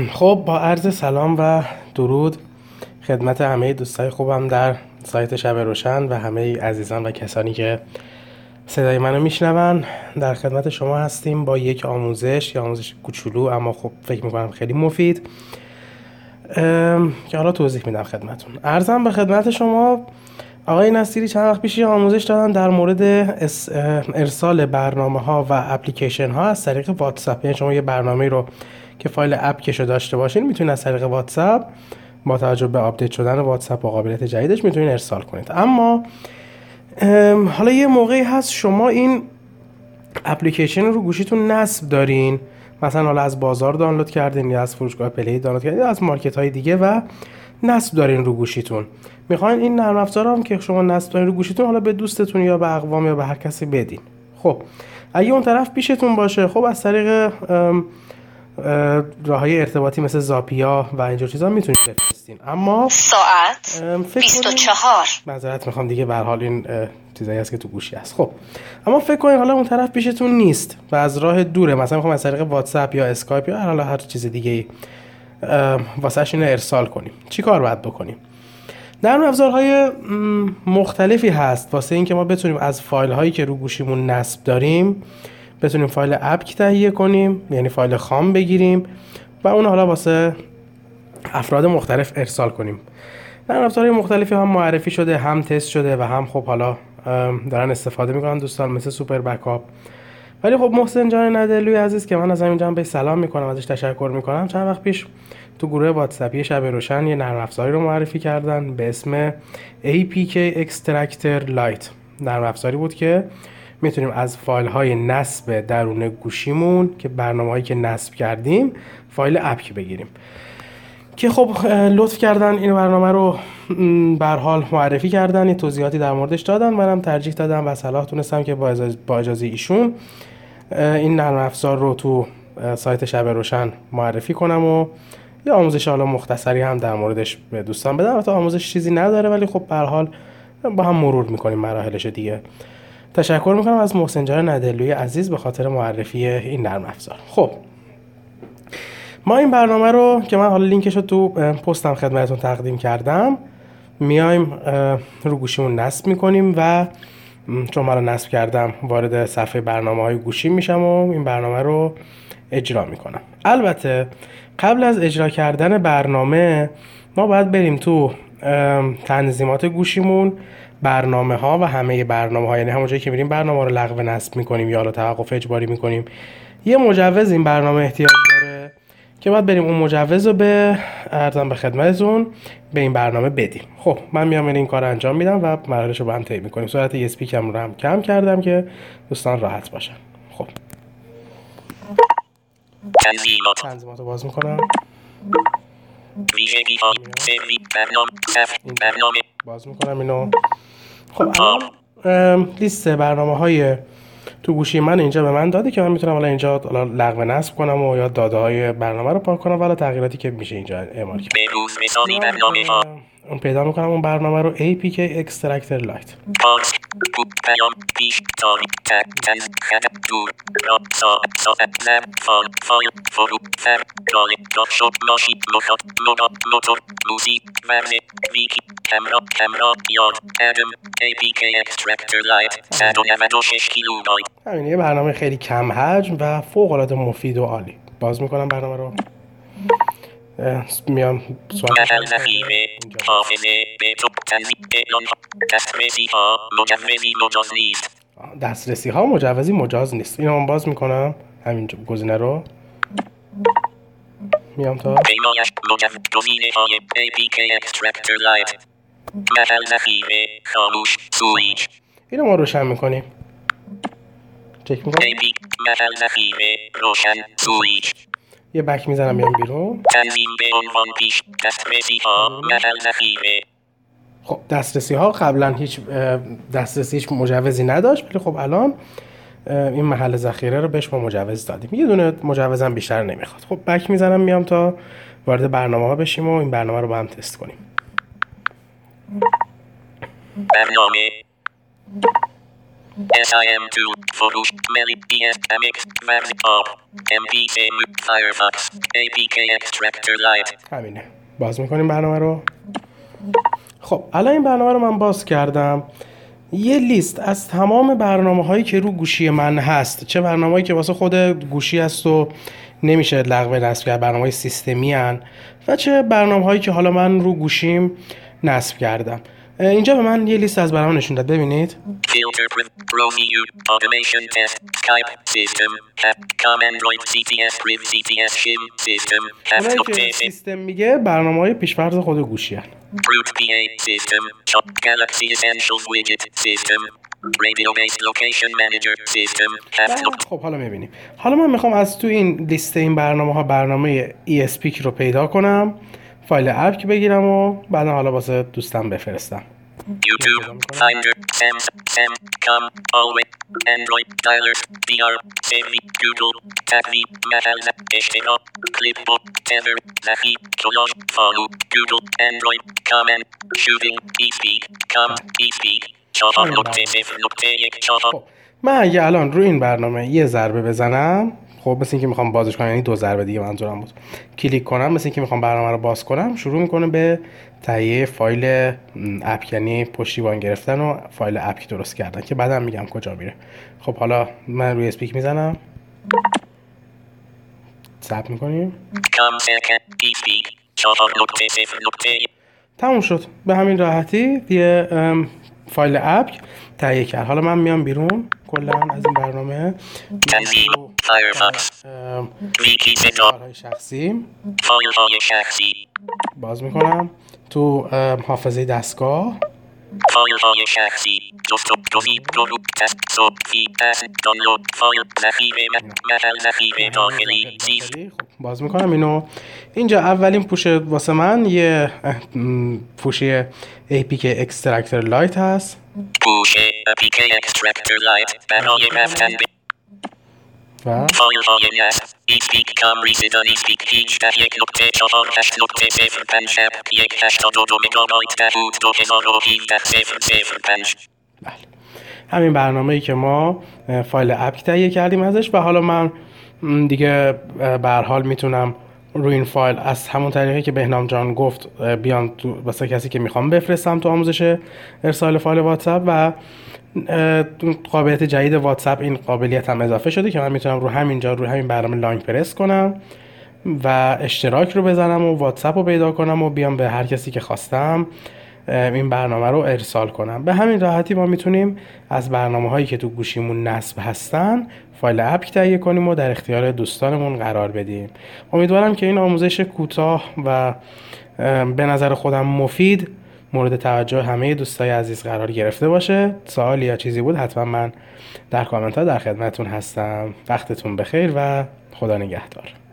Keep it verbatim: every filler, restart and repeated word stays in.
خب با عرض سلام و درود خدمت همه دوستای خوبم در سایت شب روشن و همه عزیزان و کسانی که صدای منو میشنون. در خدمت شما هستیم با یک آموزش یا آموزش کوچولو اما خب فکر میکنم خیلی مفید که حالا توضیح میدم خدمتون. عرضم به خدمت شما آقای نصیری چند وقت پیش آموزش دادن در مورد ارسال برنامه ها و اپلیکیشن ها از طریق واتساپ. یعنی شما یه برنامه رو که فایل اپ کشو داشته باشین میتونید از طریق واتساپ با توجه به آپدیت شدن واتساپ و قابلیت جدیدش میتونید ارسال کنید. اما حالا یه موقعی هست شما این اپلیکیشن رو گوشیتون نصب دارین، مثلا حالا از بازار دانلود کردین یا از فروشگاه پلی دانلود کردین یا از مارکت های دیگه و نصب دارین رو گوشیتون. میخواین این نرم افزار هم که شما نصب دارین رو گوشیتون حالا به دوستتون یا به اقوام یا به هر کسی بدین. خب اگه اون طرف پیشتون باشه، خب از طریق راههای ارتباطی مثل زاپیا و اینجور چیزا میتونید بفرستین. اما ساعت بیست و چهار معذرت میخوام دیگه، به هر حال این چیزایی هست که تو گوشی هست. خب اما فکر کنید حالا اون طرف پیشتون نیست و از راه دوره، مثلا میخوام از طریق واتساپ یا اسکایپ یا حالا هر چیز دیگه واسهش اینو ارسال کنیم. چی کار باید بکنیم؟ نرم افزارهای مختلفی هست واسه این که ما بتونیم از فایل هایی که رو گوشیمون نصب داریم بتونیم فایل اپ تهیه کنیم، یعنی فایل خام بگیریم و اون حالا واسه افراد مختلف ارسال کنیم. نرم افزارهای مختلفی هم معرفی شده، هم تست شده و هم خب حالا دارن استفاده میکنن دوستان، مثل سوپر بکاپ. ولی خب محسن جان ندلوی عزیز که من از همینجا به سلام میکنم، ازش تشکر میکنم، چند وقت پیش تو گروه واتساپی شب روشن یه نرم افزاری رو معرفی کردن به اسم ای پی کی Extractor Lite. نرم افزاری بود که میتونیم از فایل های نصب درون گوشیمون که برنامه هایی که نصب کردیم فایل اپ بگیریم، که خب لطف کردن این برنامه رو به هر حال معرفی کردن، یه توضیحاتی در موردش دادن، منم ترجیح دادم و صلاح تونستم که با اجازه, با اجازه ایشون این نرم افزار رو تو سایت شب روشن معرفی کنم و یه آموزش حالا مختصری هم در موردش به دوستان بدم. البته آموزش چیزی نداره ولی خب به هر حال با هم مرور میکنیم مراحلش دیگه. تشکر میکنم از محسن جان ندلوی عزیز به خاطر معرفی این نرم افزار. خب ما این برنامه رو که من حالا لینکش رو تو پستم خدمتتون تقدیم کردم میایم رو گوشیمون نصب میکنیم و چون من رو نصب کردم وارد صفحه برنامه های گوشی میشم و این برنامه رو اجرا میکنم. البته قبل از اجرا کردن برنامه ما باید بریم تو تنظیمات گوشیمون، برنامه ها و همه برنامه ها، یعنی همون جایی که میریم برنامه رو لغو نصب میکنیم یا توقف اجباری میکنیم یه مجوز این برنامه احتیاج داره که باید بریم اون مجوز رو به عرضم به خدمتتون به این برنامه بدیم. خب من میام این کار انجام میدم و مراحلش رو با هم طی میکنیم. سرعت اسپیکم رو هم کم کردم که دوستان راحت باشن. خب تنظیمات رو باز میکنم، باز میکنم اینو. خب الان لیست برنامه های تو گوشی من اینجا به من داده که من میتونم حالا اینجا لغو نصب کنم و یا داده های برنامه رو پاک کنم و تغییراتی که میشه اینجا اعمال کنم. اون پیدا میکنم اون برنامه رو ای پی کی Extractor Lite. همین یه برنامه خیلی کم حجم و فوق العاده مفید و عالی. باز میکنم برنامه رو، میام سوال دسترسی ها مجوزی مجاز نیست. اینو من باز میکنم همین گزینه رو، میام تا گزینه های ای پی کی Extractor Lite محل ذخیره خاموش سویچ، اینو ما روشن میکنیم. چک میکنم محل ذخیره روشن سویچ، یه بک میزنم میام بیرون. تنظیم به عنوان پیش دسترسی ها محل ذخیره. خب دسترسی ها قبلا هیچ دسترسی هیچ مجوزی نداشت ولی خب الان این محل ذخیره رو بهش ما مجوز دادیم، یه دونه مجوزم بیشتر نمیخواد. خب بک میزنم میام تا وارد برنامه ها بشیم و این برنامه رو با هم تست کنیم. برنامه اس آی ام tool فروش ملی دی اس امکس ورزی آب ام پی سی فایرفاکس ای پی کی اکسترکتر لایت. همینه. باز میکنیم برنامه رو. خب الان این برنامه رو من باز کردم. یه لیست از تمام برنامه هایی که رو گوشی من هست، چه برنامه هایی که واسه خود گوشی هست و نمیشه لغو نصب کرد، برنامه های سیستمی هن، و چه برنامه هایی که حالا من رو گوشیم نصب کردم. اینجا به من یه لیست از برنامه نشون داد. ببینید فیلتر پرو ویو اتوماسیون تست اسکایپ سیستم کام اندروید سی تی اس پریو سی تی اس شیم سیستم اونایی که سیستم میگه برنامه های پیشفرض خود گوشی هن. روت پی ای سیستم گالاکسی اسنشلز ویدجت سیستم رادیو بیس لوکیشن منیجر سیستم. خب حالا میبینیم. حالا من میخوام از تو این لیست این برنامه ها برنامه ای اس پی رو پیدا کنم، فایل اپ بگیرم و بعدا حالا واسه دوستم بفرستم. YouTube, Finder, Sam, Sam, Com, Always, Android, Dialer, دی آر, Safely, Google, Tagly, Mahal, اشتراک, Clipboard, Tether, Zahi, Collage, Follow, Google, Android, Comment, Shooting, eSpeed, Com, eSpeed, چهار نقطه صفر نقطه یک چهار. من اگه الان روی این برنامه یه ضربه بزنم، خب مثل اینکه میخوام بازش کنم، یعنی دو ضربه دیگه منظورم بود، کلیک کنم مثل اینکه میخوام برنامه رو باز کنم، شروع میکنه به تهیه فایل اپ، یعنی پشتیبان گرفتن و فایل اپ که درست کردن که بعدم میگم کجا میره. خب حالا من روی اسپیک میزنم، ثبت میکنیم، تموم شد. به همین راحتی یه فایل اپ تهیه کرد. حالا من میام بیرون کلا از این برنامه، تنظیم فایرفاکس ویکی فایل شخصی فایل شخصی باز میکنم، تو حافظه دستگاه فایل های شخصی دستوب دوزی گروپ تست سوب فی پس دانلود فایل ذخیره محل ذخیره داخلی زیف. باز میکنم اینو. اینجا اولین پوش واسه من یه پوشی ای پی کی اکسترکتر لایت هست. پوش ای پی کی اکسترکتر لایت برای رفتن به و فایل های نصب ایسپیک کام ریزیدن ایسپیک هیچ ده یک نقطه چهار هشت نقطه صفر پنج شب یک هشتاد و دو مگابایت ده بود دو هزار و هفده صفر صفر پنج. بله همین برنامه‌ای که ما فایل اپ تهیه کردیم ازش، و حالا من دیگه به هر حال میتونم روی این فایل از همون طریقی که بهنام جان گفت بیام تو واسه کسی که میخوام بفرستم تو آموزش ارسال فایل واتساپ، و قابلیت جدید واتساپ این قابلیت هم اضافه شده که من میتونم رو همینجا روی همین برنامه لانگ پرس کنم و اشتراک رو بزنم و واتساپ رو پیدا کنم و بیام به هر کسی که خواستم این برنامه رو ارسال کنم. به همین راحتی ما میتونیم از برنامه هایی که تو گوشیمون نصب هستن فایل اپ تهیه کنیم و در اختیار دوستانمون قرار بدیم. امیدوارم که این آموزش کوتاه و به نظر خودم مفید مورد توجه همه دوستای عزیز قرار گرفته باشه. سوالی یا چیزی بود حتما من در کامنت ها در خدمتتون هستم. وقتتون بخیر و خدا نگهدار.